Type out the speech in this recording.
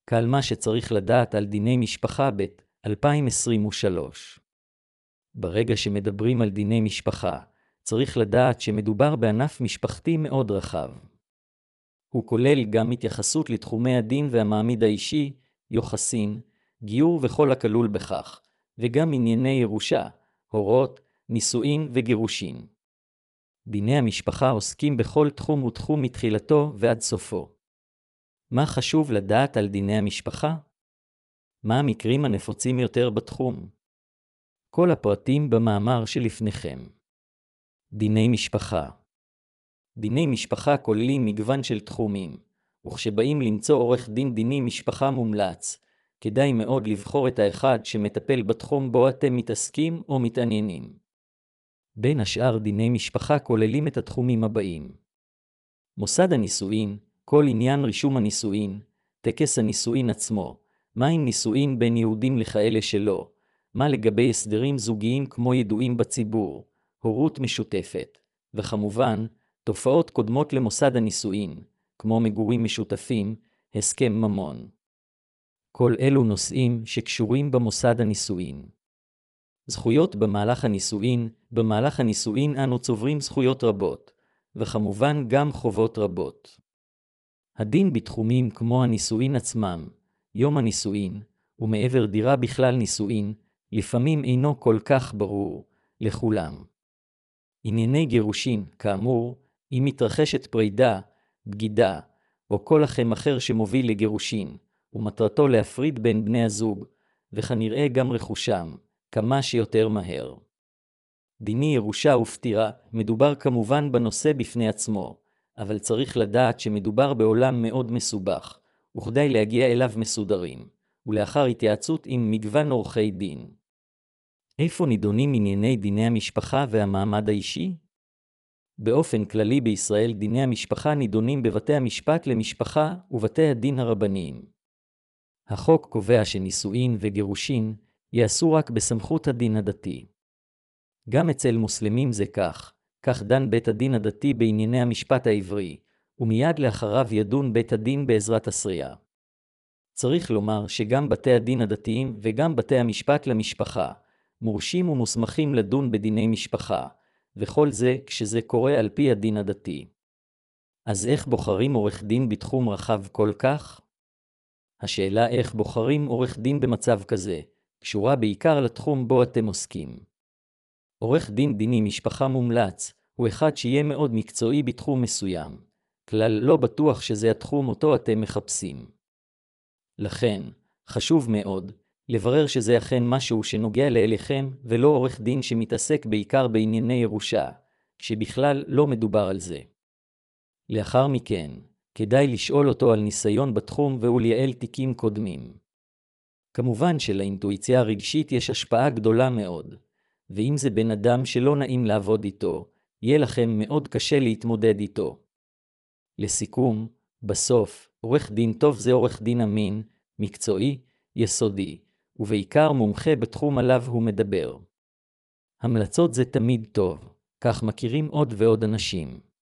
כל מה שצריך לדעת על דיני משפחה ב-2023. ברגע שמדברים על דיני משפחה, צריך לדעת שמדובר בענף משפחתי מאוד רחב. הוא כולל גם התייחסות לתחומי הדין והמעמיד האישי, יוחסין, גיור וכל הכלול בכך, וגם ענייני ירושה, הורות, נישואין וגירושין. דיני המשפחה עוסקים בכל תחום ותחום מתחילתו ועד סופו. מה חשוב לדעת על דיני המשפחה? מה המקרים הנפוצים יותר בתחום? כל הפרטים במאמר שלפניכם. דיני משפחה. דיני משפחה כוללים מגוון של תחומים, וכשבאים למצוא עורך דין דיני משפחה מומלץ, כדאי מאוד לבחור את האחד שמטפל בתחום בו אתם מתעסקים או מתעניינים. בין השאר דיני משפחה כוללים את התחומים הבאים: מוסד הנישואין, כל עניין רישום הנישואין, טקס הנישואין עצמו, מה עם נישואין בין יהודים לכאלה שלא, מה לגבי הסדרים זוגיים כמו ידועים בציבור, הורות משותפת, וכמובן, תופעות קודמות למוסד הנישואין, כמו מגורים משותפים, הסכם ממון. כל אלו נושאים שקשורים במוסד הנישואין. זכויות במהלך הנישואין, במהלך הנישואין אנו צוברים זכויות רבות, וכמובן גם חובות רבות. הדין בתחומים כמו הנישואין עצמם, יום הנישואין, ומעבר דירה בכלל נישואין, לפעמים אינו כל כך ברור לכולם. ענייני גירושין, כאמור, אם מתרחשת פרידה, בגידה, או כל אחם אחר שמוביל לגירושין, ומטרתו להפריד בין בני הזוג, וכנראה גם רכושם, כמה שיותר מהר. דיני ירושה ופטירה, מדובר כמובן בנושא בפני עצמו, אבל צריך לדעת שמדובר בעולם מאוד מסובך, וכדאי להגיע אליו מסודרים, ולאחר התייעצות עם מגוון עורכי דין. איפה נידונים ענייני דיני המשפחה והמעמד האישי? באופן כללי בישראל דיני המשפחה נידונים בבתי המשפט למשפחה ובתי הדין הרבניים. החוק קובע שנישואין וגירושין יעשו רק בסמכות הדין הדתי. גם אצל מוסלמים זה כך דן בית הדין הדתי בענייני המשפט העברי, ומיד לאחריו ידון בית הדין בעזרת הסרייה. צריך לומר שגם בתי הדין הדתיים וגם בתי המשפט למשפחה, מורשים ומוסמכים לדון בדיני משפחה, וכל זה כשזה קורה על פי הדין הדתי. אז איך בוחרים עורך דין בתחום רחב כל כך? השאלה איך בוחרים עורך דין במצב כזה, קשורה בעיקר לתחום בו אתם עוסקים. עורך דין דיני משפחה מומלץ, הוא אחד שיהיה מאוד מקצועי בתחום מסוים, כלל לא בטוח שזה התחום אותו אתם מחפשים. לכן, חשוב מאוד, לברר שזה אכן משהו שנוגע לאליכם, ולא עורך דין שמתעסק בעיקר בענייני ירושה, שבכלל לא מדובר על זה. לאחר מכן, כדאי לשאול אותו על ניסיון בתחום ולייעל תיקים קודמים. כמובן שלאינטואיציה הרגשית יש השפעה גדולה מאוד, ואם זה בן אדם שלא נעים לעבוד איתו, יהיה לכם מאוד קשה להתמודד איתו. לסיכום, בסוף, עורך דין טוב זה עורך דין אמין, מקצועי, יסודי, ובעיקר מומחה בתחום עליו הוא מדבר. המלצות זה תמיד טוב, כך מכירים עוד ועוד אנשים.